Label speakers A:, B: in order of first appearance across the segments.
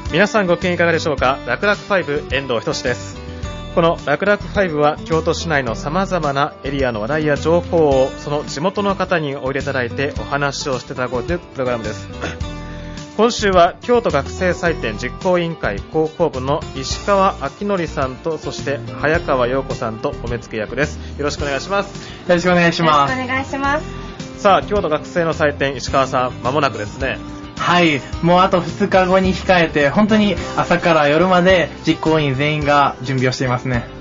A: 皆さんご機嫌いかがでしょうか。楽々5遠藤仁です。この楽々5は京都市内のさまざまなエリアの話題や情報をその地元の方にお入れいただいてお話をしていただこうというプログラムです。今週は京都学生祭典実行委員会広報部の石川明則さんと、そして早川陽子さんとお目付け役です。よろしくお願いします。
B: よろしくお願いします。
C: よろしくお願いします。
A: さあ、京都学生の祭典、石川さん、間もなくですね。
B: はい、もうあと2日後に控えて、本当に朝から夜まで実行委員全員が準備をしていますね。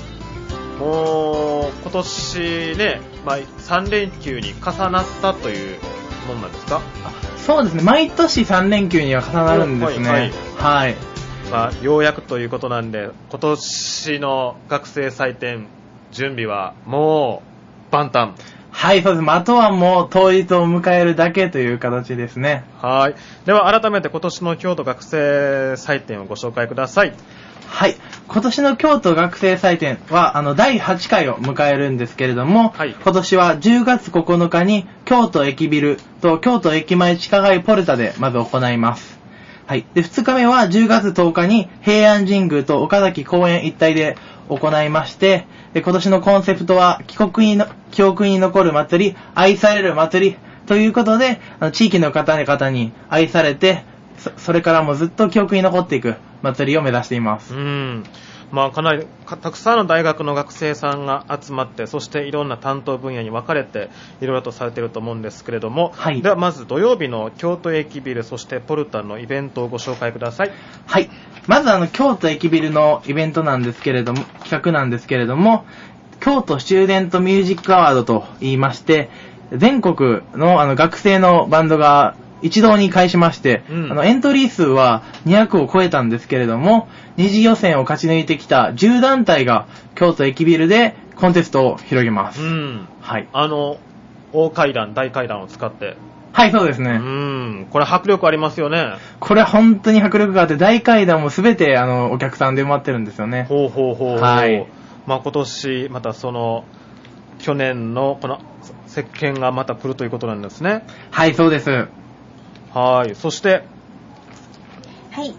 A: もう今年ね、3連休に重なったというもんなんですか。
B: そうですね、毎年3連休には重なるんですね。はい、
A: ようやくということなんで、今年の学生祭典準備はもう万端。
B: はい、そうです。あとはもう当日を迎えるだけという形ですね。
A: はい。では改めて今年の京都学生祭典をご紹介ください。
B: はい。今年の京都学生祭典は第8回を迎えるんですけれども、はい、今年は10月9日に京都駅ビルと京都駅前地下街ポルタでまず行います。はい。で、2日目は10月10日に平安神宮と岡崎公園一帯で行いまして、で、今年のコンセプトは記憶に残る祭り、愛される祭りということで、地域の方々に愛されて、それからもずっと記憶に残っていく祭りを目指しています。
A: かなりたくさんの大学の学生さんが集まって、そしていろんな担当分野に分かれていろいろとされていると思うんですけれども、はい、ではまず土曜日の京都駅ビル、そしてポルタのイベントをご紹介ください。
B: はい、まず京都駅ビルのイベントなんですけれども、企画なんですけれども、京都スチューデントミュージックアワードと言いまして、全国の学生のバンドが一堂に会しまして、エントリー数は200を超えたんですけれども、二次予選を勝ち抜いてきた10団体が京都駅ビルでコンテストを広げます。
A: はい。大階段、大階段を使って。
B: はい、そうですね。
A: これ迫力ありますよね。
B: これ本当に迫力があって、大階段もすべてお客さんで埋まってるんですよね。
A: はい。今年また去年のこの石鹸がまた来るということなんですね。
B: はい、そうです。
A: はい。そして
C: はい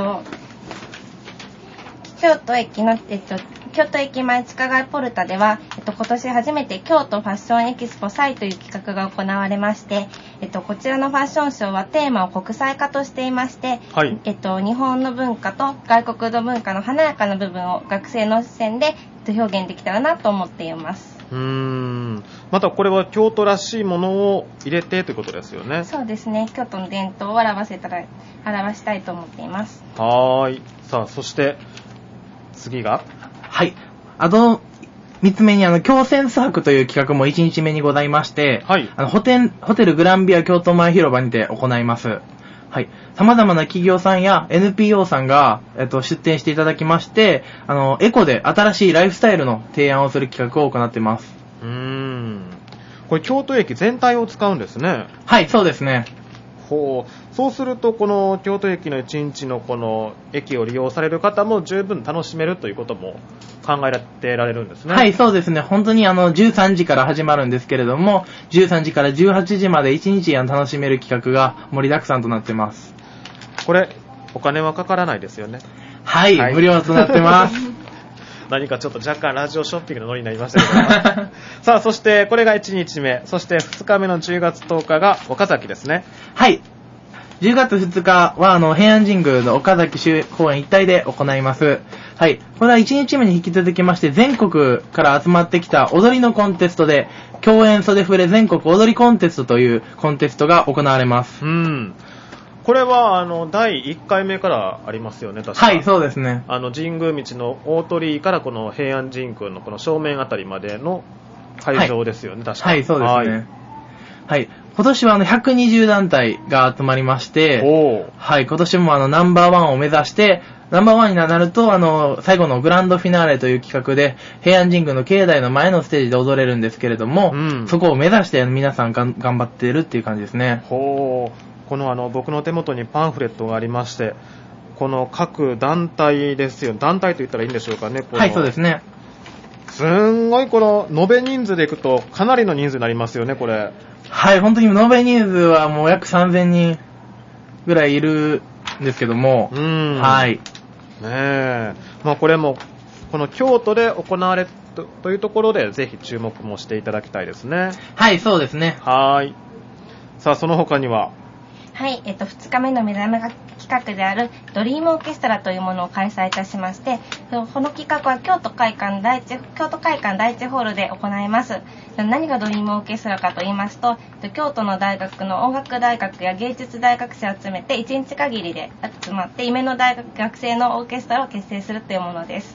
C: 京都駅の京都駅前地下街ポルタでは、今年初めて京都ファッションエキスポ祭という企画が行われまして、こちらのファッションショーはテーマを国際化としていまして、はい、日本の文化と外国の文化の華やかな部分を学生の視線で表現できたらなと思っています。
A: またこれは京都らしいものを入れてということですよね。
C: そうですね、京都の伝統を表したいと思っています。
A: はい。さあ、そして次が、
B: はい。3つ目に京センス博という企画も1日目にございまして、はい、ホテルグランビア京都前広場にて行います。はい。様々な企業さんや NPO さんが、出展していただきまして、エコで新しいライフスタイルの提案をする企画を行っています。
A: これ京都駅全体を使うんですね。
B: はい、そうですね。
A: そうするとこの京都駅の1日のこの駅を利用される方も十分楽しめるということも考えてられるんですね。
B: はい、そうですね。本当に13時から始まるんですけれども、13時から18時まで1日楽しめる企画が盛りだくさんとなってます。
A: これお金はかからないですよね。
B: はい、無料となってます
A: 何かちょっと若干ラジオショッピングのノリになりましたけどさあ、そしてこれが1日目、そして2日目の10月10日が岡崎ですね。
B: はい、10月2日は平安神宮の岡崎公園一帯で行います。はい、これは1日目に引き続きまして全国から集まってきた踊りのコンテストで、共演袖触れ全国踊りコンテストというコンテストが行われます。
A: これは第1回目からありますよね、確か。
B: はい、そうですね。
A: 神宮道の大鳥居からこの平安神宮のこの正面あたりまでの会場ですよね、確か。
B: はい、そうですね。はい、今年は120団体が集まりまして、はい、今年もナンバーワンを目指して、ナンバーワンになると最後のグランドフィナーレという企画で平安神宮の境内の前のステージで踊れるんですけれども、そこを目指して皆さん頑張っているっていう感じですね。
A: この僕の手元にパンフレットがありまして、この各団体ですよ。団体と言ったらいいんでしょうかね。
B: はい、そうですね。
A: すんごいこの延べ人数でいくとかなりの人数になりますよね、これ。
B: はい、本当に延べ人数はもう約3000人ぐらいいるんですけども、はい。
A: ねえ。まあこれも、この京都で行われるというところで、ぜひ注目もしていただきたいですね。
B: はい、そうですね。
A: はい。さあ、その他には、
C: はい、2日目の目玉企画であるドリームオーケストラというものを開催いたしまして、この企画は京都会館第一ホールで行います。何がドリームオーケストラかと言いますと、京都の大学の音楽大学や芸術大学生を集めて1日限りで集まって夢の大学生のオーケストラを結成するというものです。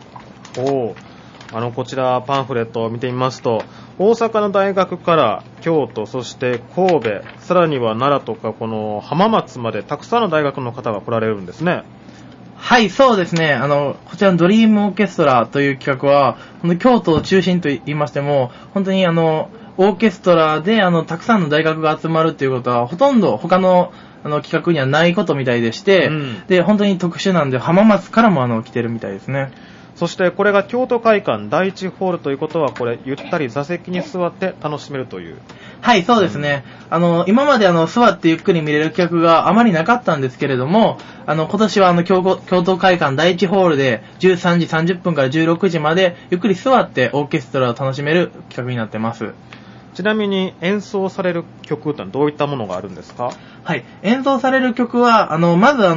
A: こちらパンフレットを見てみますと、大阪の大学から京都、そして神戸、さらには奈良とかこの浜松までたくさんの大学の方が来られるんですね。
B: はい、そうですね。こちらのドリームオーケストラという企画は、京都を中心と言いましても、本当にオーケストラでたくさんの大学が集まるということは、ほとんど他の企画にはないことみたいでして、で、本当に特殊なんで、浜松からも来てるみたいですね。
A: そしてこれが京都会館第一ホールということは、これゆったり座席に座って楽しめるという。
B: はい、そうですね。今まで座ってゆっくり見れる企画があまりなかったんですけれども、今年は京都会館第一ホールで13時30分から16時までゆっくり座ってオーケストラを楽しめる企画になってます。
A: ちなみに演奏される曲ってどういったものがあるんですか？
B: はい、演奏される曲は、まず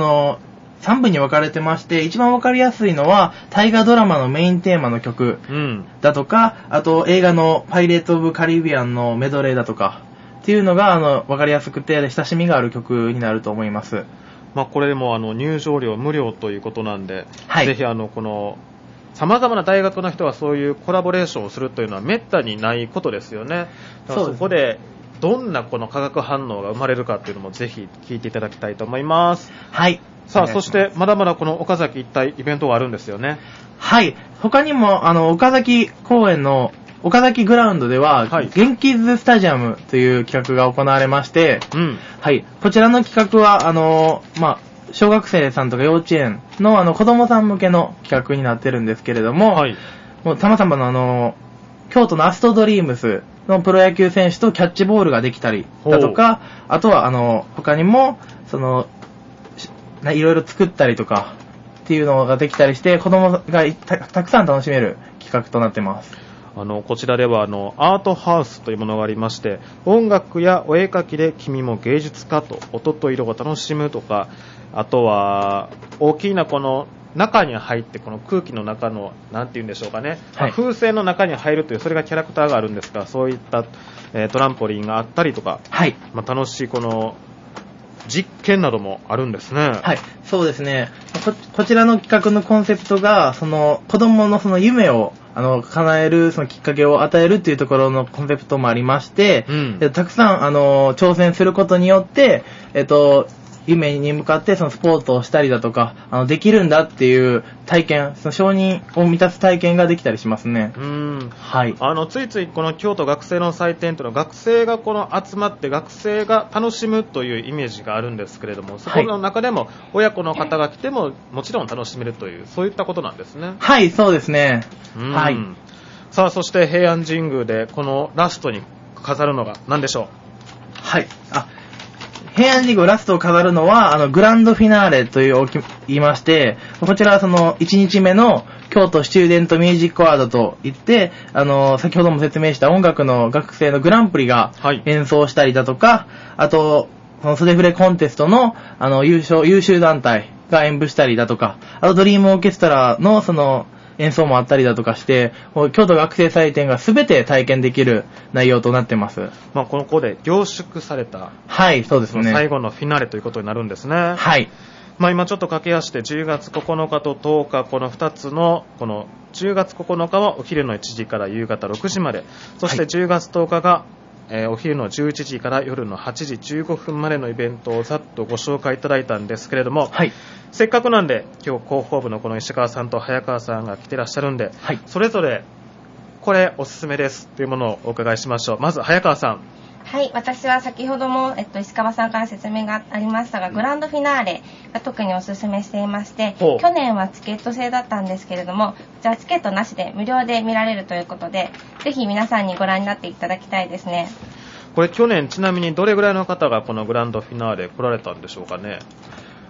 B: 3部に分かれてまして、一番分かりやすいのは大河ドラマのメインテーマの曲だとか、あと映画のパイレーツ・オブ・カリビアンのメドレーだとかっていうのが分かりやすくて親しみがある曲になると思います。
A: まあ、これでも入場料無料ということなんで、
B: はい、
A: ぜひこの様々な大学の人がそういうコラボレーションをするというのはめったにないことですよね。だからそこでどんなこの化学反応が生まれるかっていうのもぜひ聞いていただきたいと思います。
B: はい。
A: さあ、そしてまだまだこの岡崎一帯イベントがあるんですよね。
B: はい。他にも岡崎公園の岡崎グラウンドでは、はい、元気ズスタジアムという企画が行われまして、はい。こちらの企画は小学生さんとか幼稚園の子供さん向けの企画になってるんですけれども、はい、もう様々な京都のアストドリームスのプロ野球選手とキャッチボールができたりだとか、あとは他にもいろいろ作ったりとかっていうのができたりして、子供がたくさん楽しめる企画となってます。
A: こちらではアートハウスというものがありまして、音楽やお絵描きで君も芸術家と音と色を楽しむとか、あとは大きなこの中に入ってこの空気の中のなんて言うんでしょうかね、はい、風船の中に入るというそれがキャラクターがあるんですが、そういったトランポリンがあったりとか、はい、楽しいこの実験などもあるんですね。
B: はい、そうですね。こちらの企画のコンセプトが子供の夢を叶えるきっかけを与えるっていうところのコンセプトもありまして、たくさん挑戦することによって夢に向かってスポーツをしたりだとかできるんだっていう体験、承認を満たす体験ができたりしますね。
A: はい。ついついこの京都学生の祭典というのは学生が集まって学生が楽しむというイメージがあるんですけれども、そこの中でも親子の方が来てももちろん楽しめるというそういったことなんですね。
B: はい、そうですね。はい。
A: さあ、そして平安神宮でこのラストに飾るのが何でしょう？
B: はい。平安神宮ラストを飾るのは、グランドフィナーレと言いまして、こちらは1日目の京都スチューデントミュージックアワードといって、先ほども説明した音楽の学生のグランプリが演奏したりだとか、あと、袖フレコンテストの、優秀団体が演舞したりだとか、あとドリームオーケストラの演奏もあったりだとかして、京都学生祭典が全て体験できる内容となってます。
A: ここで凝縮された、
B: はい、そうですね。
A: 最後のフィナーレということになるんですね。
B: はい。
A: 今ちょっと駆け足して10月9日と10日、この2つの、この10月9日はお昼の1時から夕方6時まで、そして10月10日が、お昼の11時から夜の8時15分までのイベントをざっとご紹介いただいたんですけれども、はい、せっかくなんで今日広報部のこの石川さんと早川さんが来てらっしゃるんで、はい、それぞれこれおすすめですというものをお伺いしましょう。まず早川さん。
C: はい、私は先ほども、石川さんから説明がありましたが、グランドフィナーレが特におすすめしていまして、去年はチケット制だったんですけれども、じゃあチケットなしで無料で見られるということで、ぜひ皆さんにご覧になっていただきたいですね。
A: これ去年ちなみにどれぐらいの方がこのグランドフィナーレ来られたんでしょうかね？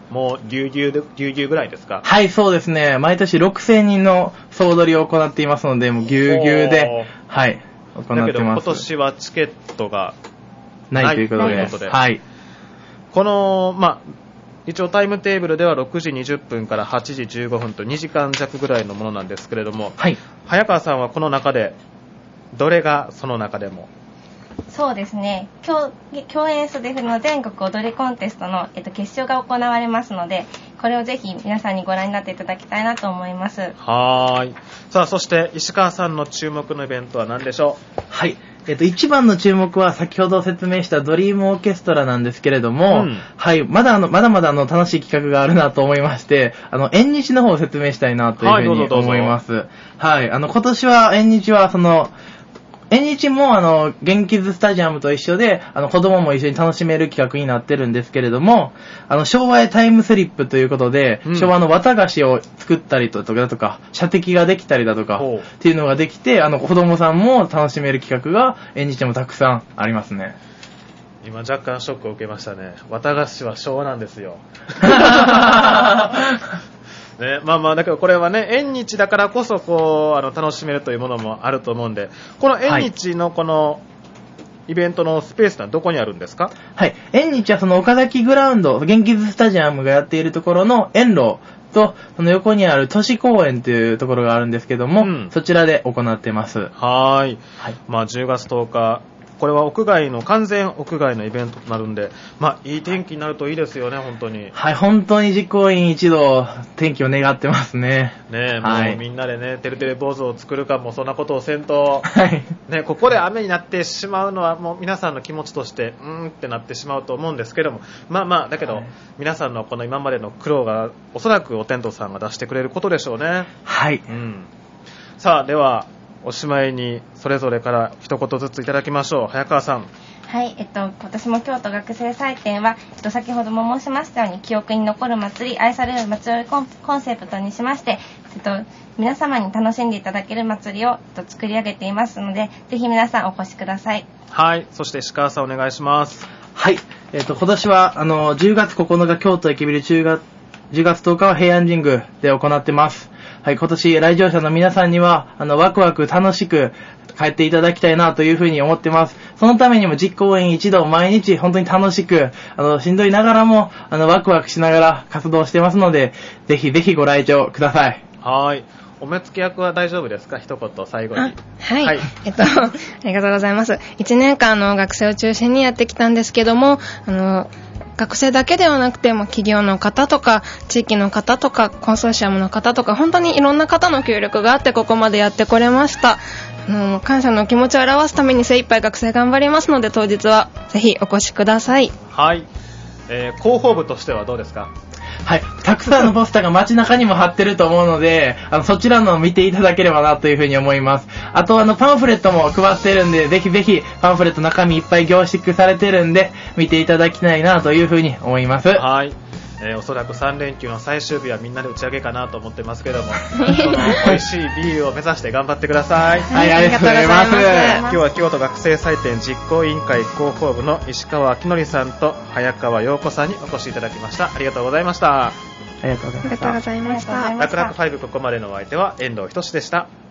A: もうぎゅうぎゅうぐらいですか？
B: はい、そうですね。毎年6000人の総踊りを行っていますので、もうぎゅうぎゅうで、はい、行ってます。
A: だけど今年はチケットが
B: ないということで、はい。
A: この、一応タイムテーブルでは6時20分から8時15分と2時間弱ぐらいのものなんですけれども、
B: はい、
A: 早川さんはこの中でどれがその中でも？
C: そうですね、競演SDFの全国踊りコンテストの、決勝が行われますので、これをぜひ皆さんにご覧になっていただきたいなと思います。
A: はい。さあ、そして石川さんの注目のイベントは何でしょう？
B: はい。一番の注目は先ほど説明したドリームオーケストラなんですけれども、はい、まだまだ楽しい企画があるなと思いまして、縁日の方を説明したいなというふうに思います。はい、今年は縁日は縁日も元気図スタジアムと一緒で、子供も一緒に楽しめる企画になってるんですけれども、昭和へタイムスリップということで、昭和の綿菓子を作ったりだとか、射的ができたりだとか、っていうのができて、子供さんも楽しめる企画が縁日もたくさんありますね。
A: 今若干ショックを受けましたね。綿菓子は昭和なんですよ。ね、だけどこれはね、縁日だからこそ楽しめるというものもあると思うんで、この縁日のこのイベントのスペースはどこにあるんですか？
B: はい、縁日はその岡崎グラウンド、元気図スタジアムがやっているところの遠路と、その横にある都市公園というところがあるんですけども、そちらで行ってます。
A: はい。10月10日、これは完全屋外のイベントとなるんで、いい天気になるといいですよね、本当に。
B: はい、本当に実行委員一同、天気を願ってますね。
A: ね、もうみんなでね、てるてる坊主を作るかも、そんなことをせんと、ね、ここで雨になってしまうのは、もう皆さんの気持ちとして、ってなってしまうと思うんですけども、だけど、皆さんのこの今までの苦労が、おそらくお天道さんが出してくれることでしょうね。
B: はい。
A: さあ、では、おしまいにそれぞれから一言ずついただきましょう。早川さん。
C: はい、今年も京都学生祭典は、先ほども申しましたように記憶に残る祭り、愛される祭りをコンセプトにしまして、皆様に楽しんでいただける祭りを作り上げていますので、ぜひ皆さんお越しください。
A: はい、そして石川さんお願いします。
B: はい、今年は10月9日京都駅ビル10月10日は平安神宮で行ってます。はい、今年来場者の皆さんにはワクワク楽しく帰っていただきたいなというふうに思ってます。そのためにも実行委員一同毎日本当に楽しくしんどいながらもワクワクしながら活動してますので、ぜひぜひご来場ください。
A: はい。お目付け役は大丈夫ですか？一言最後に。
D: はい。ありがとうございます。1年間学生を中心にやってきたんですけども、学生だけではなくても企業の方とか地域の方とかコンソーシアムの方とか本当にいろんな方の協力があってここまでやってこれました。感謝の気持ちを表すために精一杯学生頑張りますので、当日はぜひお越しください。
A: はい。広報部としてはどうですか？
B: はい、たくさんのポスターが街中にも貼ってると思うので、そちらのを見ていただければなというふうに思います。あとパンフレットも配ってるんで、ぜひぜひパンフレット中身いっぱい凝縮されてるんで見ていただきたいなというふうに思います。
A: はい。おそらく3連休の最終日はみんなで打ち上げかなと思ってますけども、その美味しいビールを目指して頑張ってください。
B: はい、ありがとうございます。
A: 今日は京都学生祭典実行委員会広報部の石川明則さんと早川陽子さんにお越しいただきました。ありがとうございました。
B: ありがとうございました。
D: 楽々5、
A: ここまでのお相手は遠藤仁でした。